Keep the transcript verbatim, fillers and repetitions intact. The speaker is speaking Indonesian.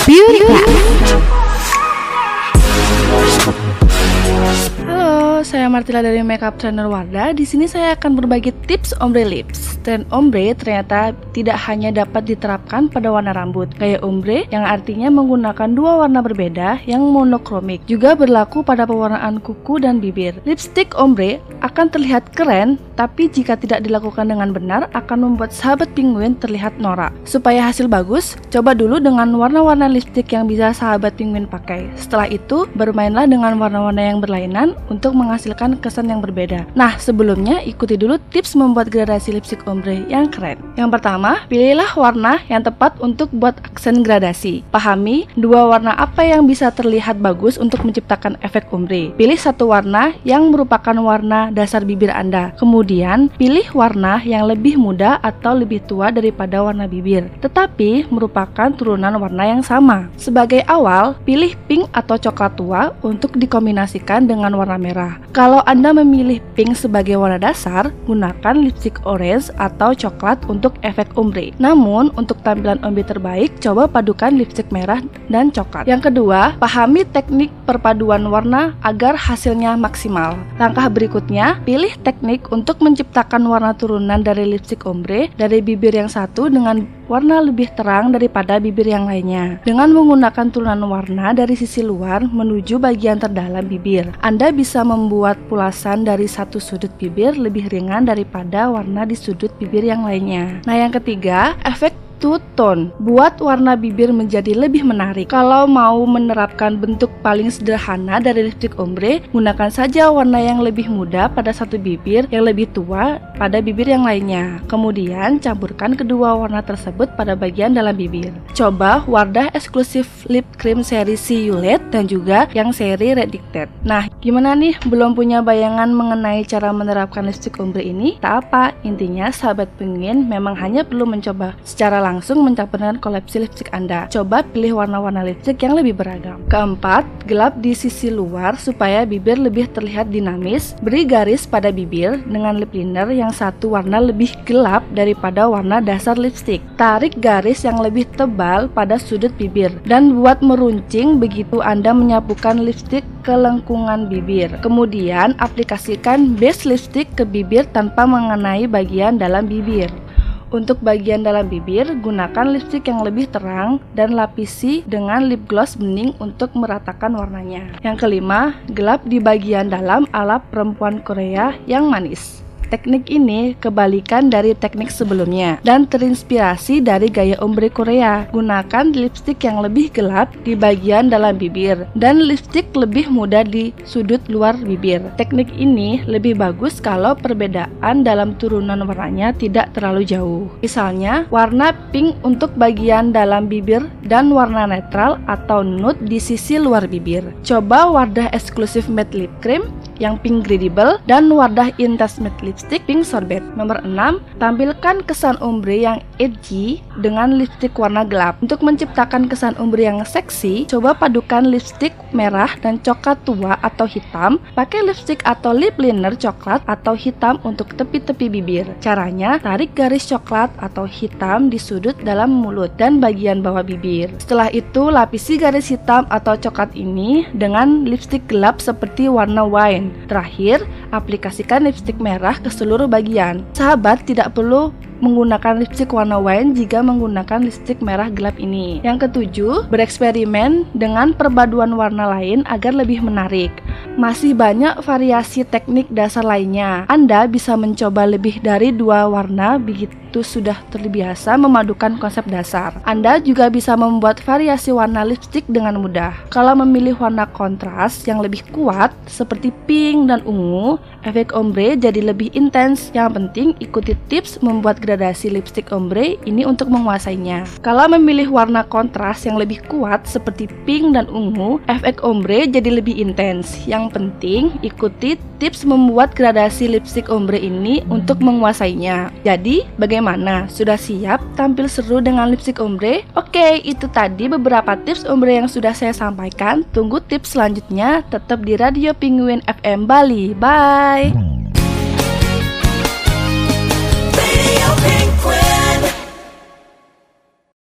Beauty Class. Halo, saya Martila dari Makeup Trainer Wardah. Di sini saya akan berbagi tips ombre lips. Dan ombre ternyata tidak hanya dapat diterapkan pada warna rambut. Gaya ombre yang artinya menggunakan dua warna berbeda yang monokromik juga berlaku pada pewarnaan kuku dan bibir. Lipstick ombre akan terlihat keren, tapi jika tidak dilakukan dengan benar akan membuat sahabat penguin terlihat norak. Supaya hasil bagus, coba dulu dengan warna-warna lipstick yang bisa sahabat penguin pakai. Setelah itu, bermainlah dengan warna-warna yang berlainan untuk menghasilkan kesan yang berbeda. Nah, sebelumnya ikuti dulu tips membuat gradasi lipstick ombre yang keren. Yang pertama, pilihlah warna yang tepat untuk buat aksen gradasi. Pahami dua warna apa yang bisa terlihat bagus untuk menciptakan efek ombre. Pilih satu warna yang merupakan warna dasar bibir Anda. Kemudian, pilih warna yang lebih muda atau lebih tua daripada warna bibir, tetapi merupakan turunan warna yang sama. Sebagai awal, pilih pink atau coklat tua untuk dikombinasikan dengan warna merah. Kalau Anda memilih pink sebagai warna dasar, gunakan lipstick orange atau coklat untuk efek ombre. Namun, untuk tampilan ombre terbaik, coba padukan lipstick merah dan coklat. Yang kedua, pahami teknik perpaduan warna agar hasilnya maksimal. Langkah berikutnya, pilih teknik untuk menciptakan warna turunan dari lipstick ombre dari bibir yang satu dengan warna lebih terang daripada bibir yang lainnya. Dengan menggunakan turunan warna dari sisi luar menuju bagian terdalam bibir, Anda bisa membuat pulasan dari satu sudut bibir lebih ringan daripada warna di sudut bibir yang lainnya. Nah, yang ketiga, efek two tone. Buat warna bibir menjadi lebih menarik. Kalau mau menerapkan bentuk paling sederhana dari lipstick ombre, gunakan saja warna yang lebih muda pada satu bibir, yang lebih tua pada bibir yang lainnya. Kemudian campurkan kedua warna tersebut pada bagian dalam bibir. Coba Wardah eksklusif lip cream seri See You Later dan juga yang seri Redicted. Nah, gimana nih? Belum punya bayangan mengenai cara menerapkan lipstick ombre ini? Tak apa, intinya sahabat penguin memang hanya perlu mencoba secara langsung langsung mencampurkan koleksi lipstick Anda. Coba pilih warna-warna lipstick yang lebih beragam. Keempat, gelap di sisi luar supaya bibir lebih terlihat dinamis. Beri garis pada bibir dengan lip liner yang satu warna lebih gelap daripada warna dasar lipstick. Tarik garis yang lebih tebal pada sudut bibir dan buat meruncing begitu Anda menyapukan lipstick ke lengkungan bibir. Kemudian aplikasikan base lipstick ke bibir tanpa mengenai bagian dalam bibir. Untuk bagian dalam bibir, gunakan lipstick yang lebih terang dan lapisi dengan lip gloss bening untuk meratakan warnanya. Yang kelima, gelap di bagian dalam ala perempuan Korea yang manis. Teknik ini kebalikan dari teknik sebelumnya dan terinspirasi dari gaya ombre Korea. Gunakan lipstick yang lebih gelap di bagian dalam bibir dan lipstick lebih muda di sudut luar bibir. Teknik ini lebih bagus kalau perbedaan dalam turunan warnanya tidak terlalu jauh. Misalnya, warna pink untuk bagian dalam bibir dan warna netral atau nude di sisi luar bibir. Coba Wardah eksklusif matte lip cream yang pink Incredible dan Wardah Intense Matte Lipstick Pink Sorbet. Nomor enam, tampilkan kesan ombre yang edgy dengan lipstick warna gelap. Untuk menciptakan kesan ombre yang seksi, coba padukan lipstick merah dan coklat tua atau hitam. Pakai lipstick atau lip liner coklat atau hitam untuk tepi-tepi bibir. Caranya, tarik garis coklat atau hitam di sudut dalam mulut dan bagian bawah bibir. Setelah itu, lapisi garis hitam atau coklat ini dengan lipstick gelap seperti warna wine. Terakhir, aplikasikan lipstick merah ke seluruh bagian. Sahabat tidak perlu menggunakan lipstick warna wine jika menggunakan lipstick merah gelap ini. Yang ketujuh, bereksperimen dengan perpaduan warna lain agar lebih menarik. Masih banyak variasi teknik dasar lainnya. Anda bisa mencoba lebih dari dua warna begitu sudah terbiasa memadukan konsep dasar. Anda juga bisa membuat variasi warna lipstick dengan mudah. Kalau memilih warna kontras yang lebih kuat seperti pink dan ungu, efek ombre jadi lebih intens. Yang penting ikuti tips membuat gradasi lipstick ombre ini untuk menguasainya. Kalau memilih warna kontras yang lebih kuat seperti pink dan ungu, efek ombre jadi lebih intens. Yang penting ikuti tips membuat gradasi lipstick ombre ini untuk menguasainya. Jadi, bagaimana? Sudah siap tampil seru dengan lipstick ombre? Oke, itu tadi beberapa tips ombre yang sudah saya sampaikan. Tunggu tips selanjutnya tetap di Radio Penguin F M Bali. Bye!